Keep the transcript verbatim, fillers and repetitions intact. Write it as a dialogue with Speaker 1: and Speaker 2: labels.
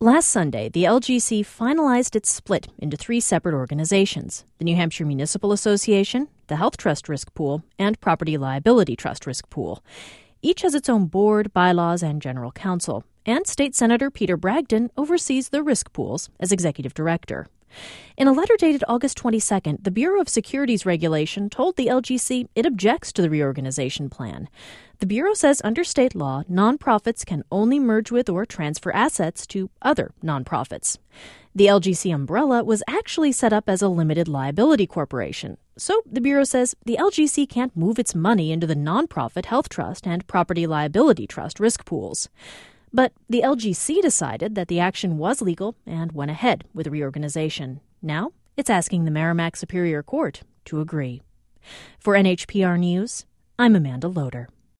Speaker 1: Last Sunday, the L G C finalized its split into three separate organizations: the New Hampshire Municipal Association, the Health Trust Risk Pool, and Property Liability Trust Risk Pool. Each has its own board, bylaws, and general counsel, and State Senator Peter Bragdon oversees the risk pools as executive director. In a letter dated August twenty-second, the Bureau of Securities Regulation told the L G C it objects to the reorganization plan. The Bureau says under state law, nonprofits can only merge with or transfer assets to other nonprofits. The L G C umbrella was actually set up as a limited liability corporation, so the Bureau says the L G C can't move its money into the nonprofit health trust and property liability trust risk pools. But the L G C decided that the action was legal and went ahead with the reorganization. Now it's asking the Merrimack Superior Court to agree. For N H P R News, I'm Amanda Loader.